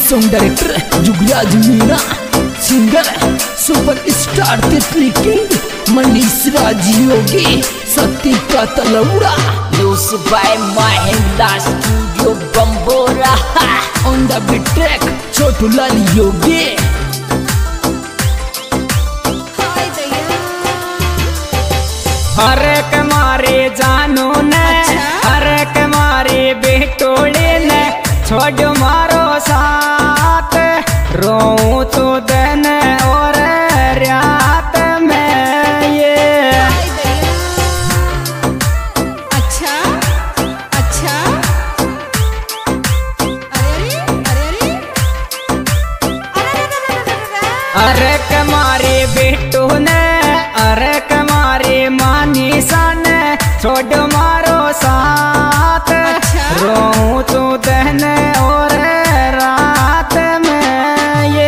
Song director Jugraj Meena, singer superstar Titli king Manish Raj Yogi, Sati का Talauda. Music by Mahindra studio Bambora. On the beat track Chhotu Lal Yogi. अरे कमारे जानू ने, अरे कमारे बेटोड़े ने, छोड़ मारो साथ, रो तो दिन और रात में ये। अच्छा अच्छा, अरे कमारे बेटो ने, अरे कमारे मानी सन, छोड़ मारो साथ, रो तो दिन और रात में ये।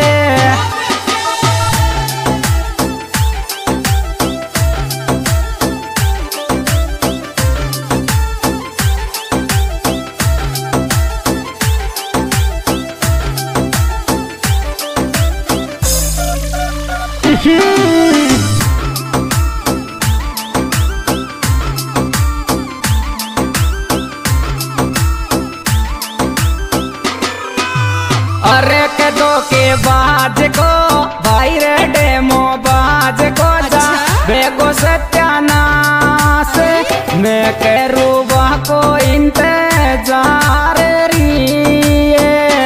अरे कदो के बाज को भाई रे डेमो बाज को जा बेगो सत्यानाश, मैं करूबा को इंतजार रिए।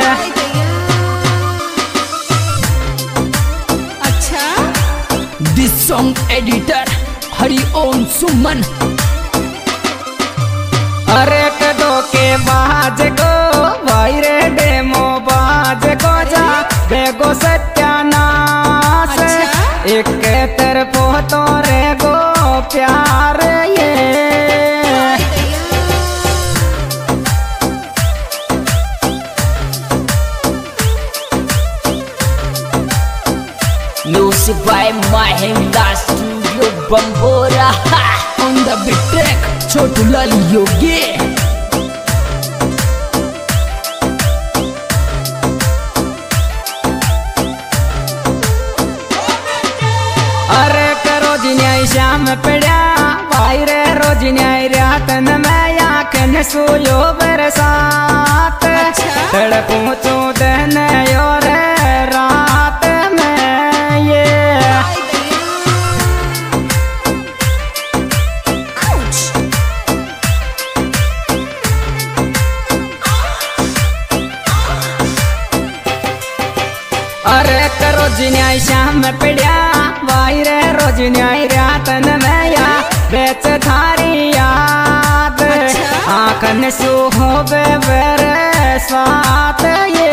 अच्छा this song editor Hariom Suman. अरे कदो के बाज को भाई रे डेमो बाज को जा बेगो सत्यानाश, एक तरफ तो रे गो प्यार ये। Music by Mahindra studio Bambora. On the beat track Chhotu Lal Yogi. अरे करो जिन्याय श्याम पड़ा भाई रे रोज न्याय रातन में आखन सोयो बरसात, तड़पूं तो दिन और रात में ये। अरे करो जिन्याय श्याम पड़ा भाई रे रोज न्याय रातन में या बेच थारी याद, आखन सुहो बेबर स्वात ये।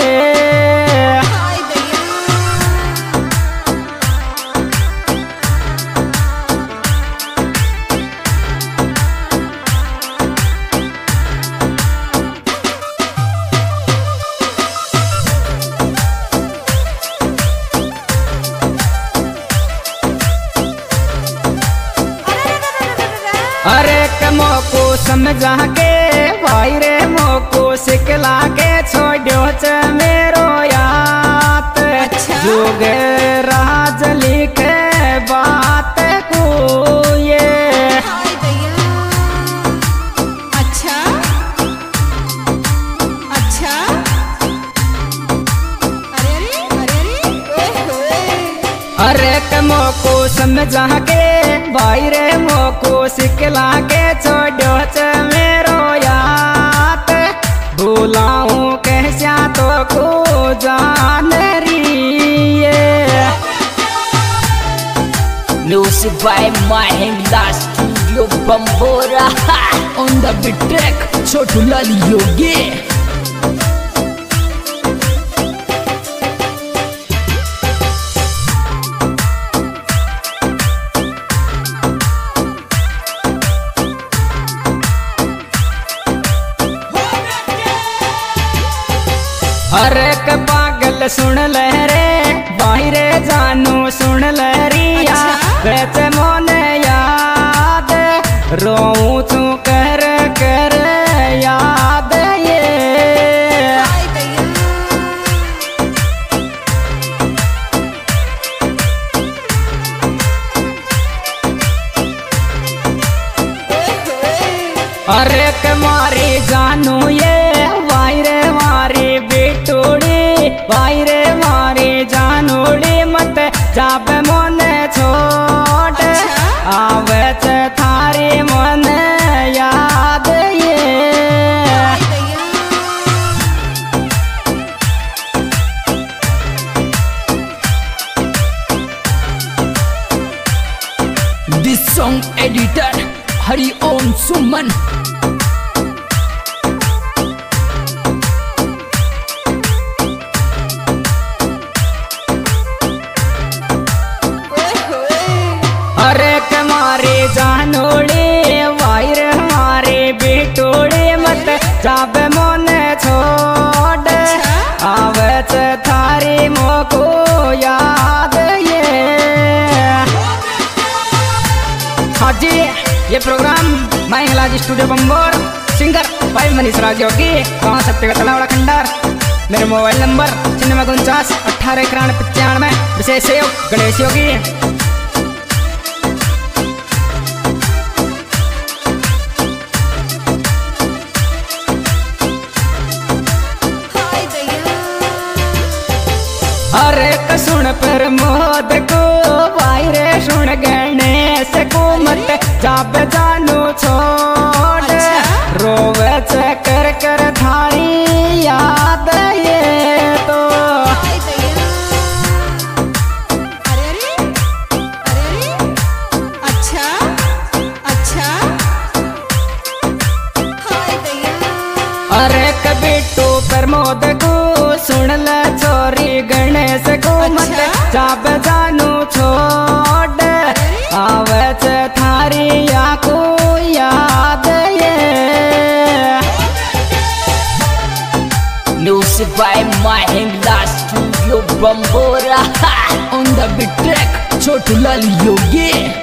अरे कमो को समझा के भाई रे मोको सिखला के छोड़ो च मेरो याद, जोग राज लिखे बात को ये। अच्छा अच्छा, अरे कमो को समझा के भाई रे मोको सिखला के छोड़ो च मेरो याद, बुलाऊं कैसा तो को जान रिए। Music by Mahindra studio Bambora. On the beat track Chhotu Lal Yogi. अरे क पागल सुन ले रे भाई रे जानू सुन ले रिया, बेच मोन याद, रोऊं तू कर कर याद ये। जाबे मोने छोड़ आवे छे थारी मोने याद ये This song editor Hari Om Suman. अरे कमारी जानोड़ी वायर हमारी बिटोड़ी मत जाबे मोने छोड़ आवे छे थारी मोको याद ये। हाँ जी, ये प्रोग्राम मैं हिलाजी स्टूडियो बम्बोर, सिंगर भाई मनीष राज योगी, गाँव सत्य तलावड़ा खंडार। मेरे मोबाइल नंबर 49 18 91 95। विशेष सहयोग गणेश योगी। अरे सुन प्रमोद को भाई रे सुन गणेश को मत जाबे जानू छोड़ रोवे कर कर थारी याद ये तो। अच्छा अच्छा अरे कभी तो प्रमोद को सुन ले छोरी गणेश को मत जाबे जानू छोड़ आवे छे थारी या को याद ये। Music by Mahindra Studio Bambora. On the beat track Chotu Lal Yogi.